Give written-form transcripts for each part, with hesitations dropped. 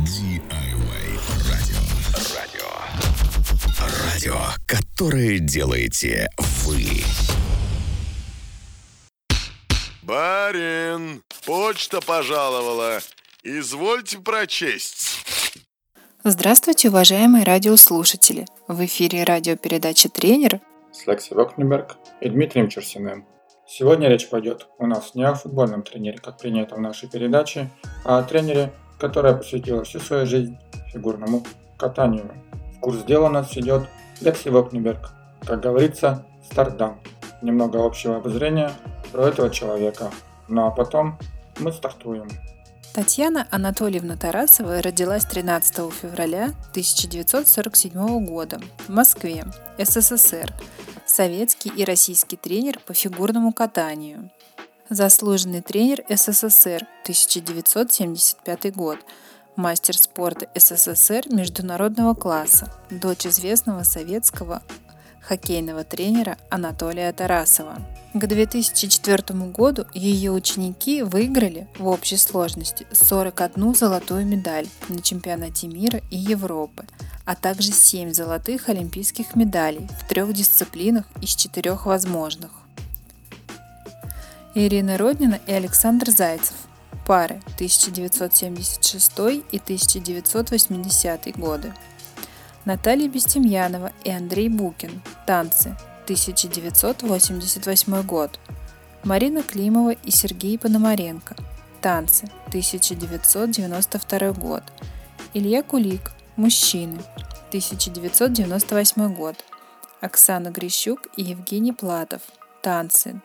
DIY радио. Радио, которое делаете вы. Барин, почта пожаловала. Извольте прочесть. Здравствуйте, уважаемые радиослушатели! В эфире радиопередача «Тренер» с Лексией Вокнеберг и Дмитрием Черсиным. Сегодня речь пойдет у нас не о футбольном тренере, как принято в нашей передаче, а о тренере, которая посвятила всю свою жизнь фигурному катанию. В курс дела у нас идет Лексия Вокнеберг. Как говорится, стартдам. Немного общего обозрения про этого человека. Ну а потом мы стартуем. Татьяна Анатольевна Тарасова родилась 13 февраля 1947 года в Москве, СССР. Советский и российский тренер по фигурному катанию. Заслуженный тренер СССР 1975 год. Мастер спорта СССР международного класса. Дочь известного советского хоккейного тренера Анатолия Тарасова. К 2004 году ее ученики выиграли в общей сложности 41 золотую медаль на чемпионате мира и Европы, а также 7 золотых олимпийских медалей в 3 дисциплинах из 4 возможных. Ирина Роднина и Александр Зайцев. Пары 1976 и 1980 годы. Наталья Бестемьянова и Андрей Букин. Танцы. 1988 год. Марина Климова и Сергей Пономаренко. Танцы. 1992 год. Илья Кулик. Мужчины. 1998 год. Оксана Грищук и Евгений Платов. Танцы.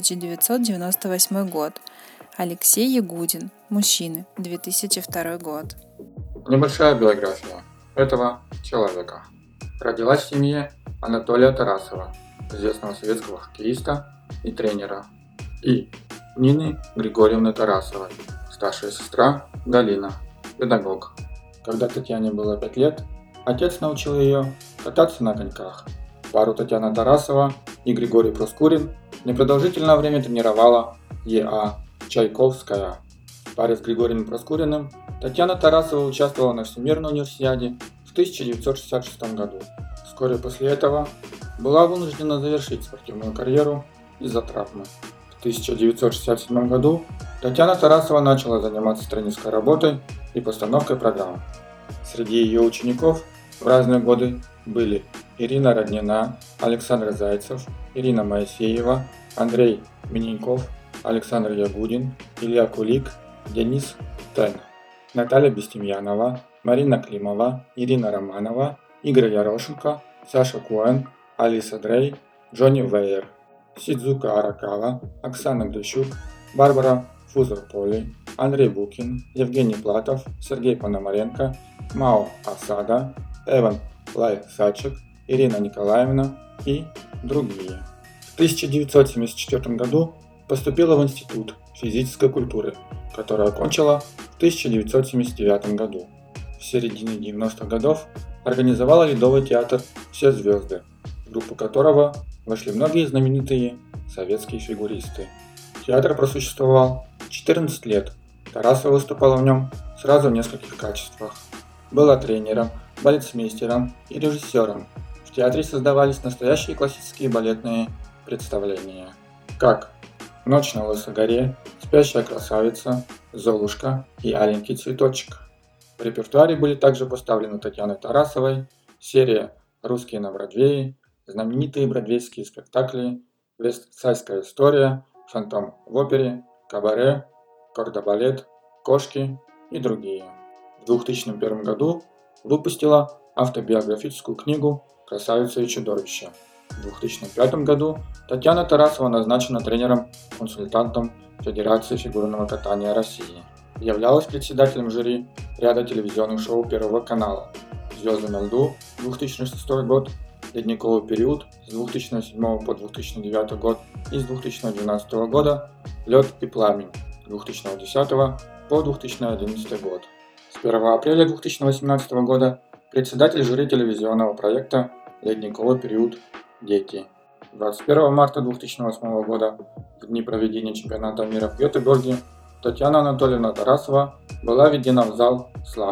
1998 год. Алексей Ягудин. Мужчины. 2002 год. Небольшая биография этого человека. Родилась в семье Анатолия Тарасова, известного советского хоккеиста и тренера, и Нины Григорьевны Тарасовой, старшая сестра Галина, педагог. Когда Татьяне было 5 лет, отец научил ее кататься на коньках. Пару Татьяна Тарасова и Григорий Проскурин непродолжительное время тренировала Е.А. Чайковская. В паре с Григорием Проскуриным Татьяна Тарасова участвовала на Всемирной универсиаде в 1966 году. Вскоре после этого была вынуждена завершить спортивную карьеру из-за травмы. В 1967 году Татьяна Тарасова начала заниматься тренерской работой и постановкой программ. Среди ее учеников в разные годы были Ирина Роднина, Александр Зайцев, Ирина Моисеева, Андрей Миненьков, Александр Ягудин, Илья Кулик, Денис Тен, Наталья Бестемьянова, Марина Климова, Ирина Романова, Игорь Ярошенко, Саша Куэн, Алиса Дрей, Джонни Вейер, Сидзука Аракава, Оксана Грищук, Барбара Фузерполи, Андрей Букин, Евгений Платов, Сергей Пономаренко, Мао Асада, Эван Лай-Сачек, Ирина Николаевна и другие. В 1974 году поступила в Институт физической культуры, который окончила в 1979 году. В середине 90-х годов организовала ледовый театр «Все звезды», в группу которого вошли многие знаменитые советские фигуристы. Театр просуществовал 14 лет. Тарасова выступала в нем сразу в нескольких качествах. Была тренером, балетмейстером и режиссером. В театре создавались настоящие классические балетные представления, как «Ночь на Лысой горе», «Спящая красавица», «Золушка» и «Аленький цветочек». В репертуаре были также поставлены Татьяной Тарасовой серия «Русские на Бродвее», знаменитые бродвейские спектакли «Вестсайдская история», «Фантом в опере», «Кабаре», «Кордобалет», «Кошки» и другие. В 2001 году выпустила автобиографическую книгу «Красавица и чудовище». В 2005 году Татьяна Тарасова назначена тренером-консультантом Федерации фигурного катания России. Являлась председателем жюри ряда телевизионных шоу Первого канала «Звезды на льду» 2006 год, «Ледниковый период» с 2007 по 2009 год и с 2012 года «Лед и пламень» с 2010 по 2011 год. С 1 апреля 2018 года председатель жюри телевизионного проекта «Ледниковый период. Дети». 21 марта 2008 года, в дни проведения чемпионата мира в Гетеборге, Татьяна Анатольевна Тарасова была введена в зал славы.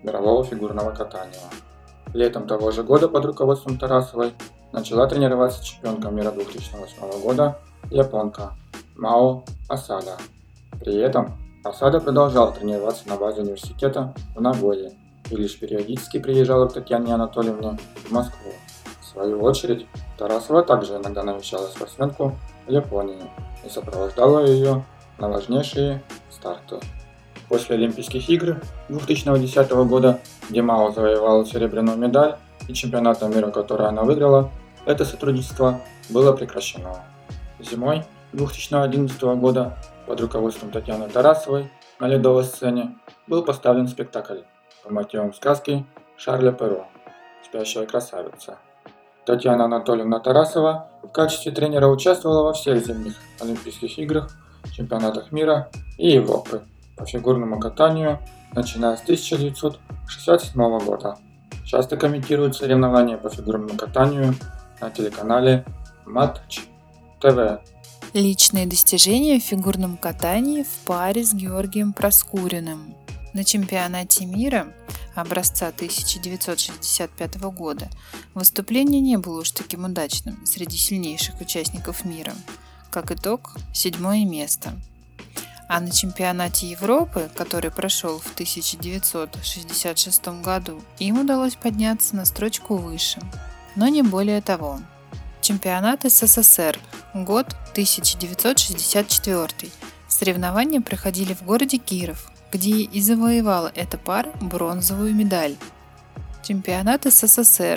мирового фигурного катания. Летом того же года под руководством Тарасовой начала тренироваться чемпионка мира 2008 года японка Мао Асада. При этом Асада продолжала тренироваться на базе университета в Нагое и лишь периодически приезжала к Татьяне Анатольевне в Москву. В свою очередь, Тарасова также иногда навещала спортсменку в Японии и сопровождала ее на важнейшие старты. После Олимпийских игр 2010 года, где Мао завоевала серебряную медаль, и чемпионата мира, который она выиграла, это сотрудничество было прекращено. Зимой 2011 года под руководством Татьяны Тарасовой на ледовой сцене был поставлен спектакль по мотивам сказки Шарля Перро «Спящая красавица». Татьяна Анатольевна Тарасова в качестве тренера участвовала во всех зимних Олимпийских играх, чемпионатах мира и Европы по фигурному катанию, начиная с 1967 года. Часто комментирует соревнования по фигурному катанию на телеканале Матч ТВ. Личные достижения в фигурном катании в паре с Георгием Проскуриным. На чемпионате мира образца 1965 года выступление не было уж таким удачным среди сильнейших участников мира. Как итог, 7-е место. А на чемпионате Европы, который прошел в 1966 году, им удалось подняться на строчку выше, но не более того. Чемпионат СССР, год 1964. Соревнования проходили в городе Киров, где и завоевала эта пара бронзовую медаль. Чемпионат СССР,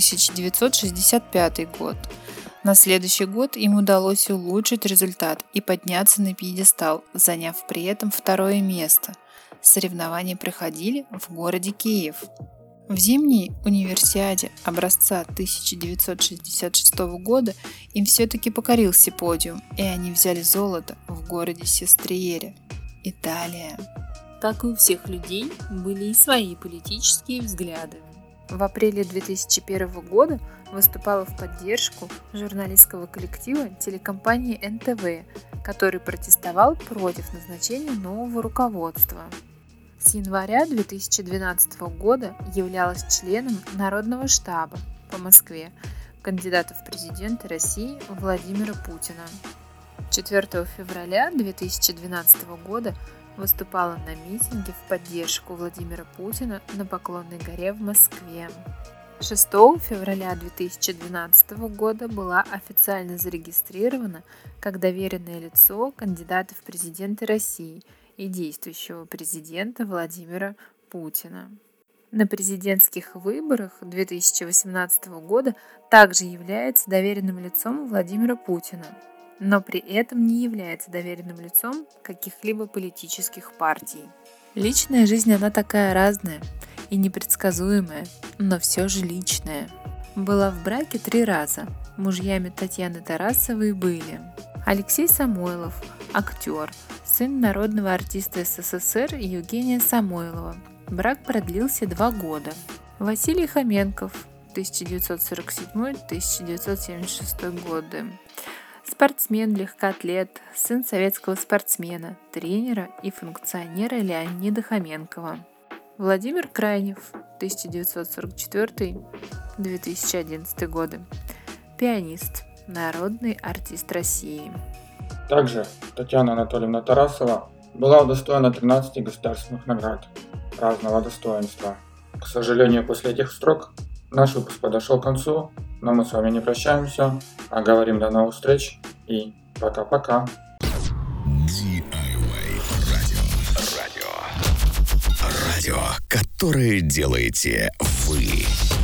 1965 год. На следующий год им удалось улучшить результат и подняться на пьедестал, заняв при этом 2-е место. Соревнования проходили в городе Киев. В зимней универсиаде образца 1966 года им все-таки покорился подиум, и они взяли золото в городе Сестриере, Италия. Как и у всех людей, были и свои политические взгляды. В апреле 2001 года выступала в поддержку журналистского коллектива телекомпании НТВ, который протестовал против назначения нового руководства. С января 2012 года являлась членом Народного штаба по Москве кандидата в президенты России Владимира Путина. 4 февраля 2012 года выступала на митинге в поддержку Владимира Путина на Поклонной горе в Москве. 6 февраля 2012 года была официально зарегистрирована как доверенное лицо кандидата в президенты России и действующего президента Владимира Путина. На президентских выборах 2018 года также является доверенным лицом Владимира Путина, но при этом не является доверенным лицом каких-либо политических партий. Личная жизнь она такая разная и непредсказуемая, но все же личная. Была в браке 3 раза. Мужьями Татьяны Тарасовой были Алексей Самойлов, актер, сын народного артиста СССР Евгения Самойлова. Брак продлился 2 года. Василий Хоменков, 1947-1976 годы. Спортсмен, легкоатлет, сын советского спортсмена, тренера и функционера Леонида Хоменкова. Владимир Крайнев, 1944-2011 годы. Пианист, народный артист России. Также Татьяна Анатольевна Тарасова была удостоена 13 государственных наград разного достоинства. К сожалению, после этих строк наш выпуск подошел к концу, но мы с вами не прощаемся, а говорим до новых встреч и пока-пока. DIY радио, которое делаете вы.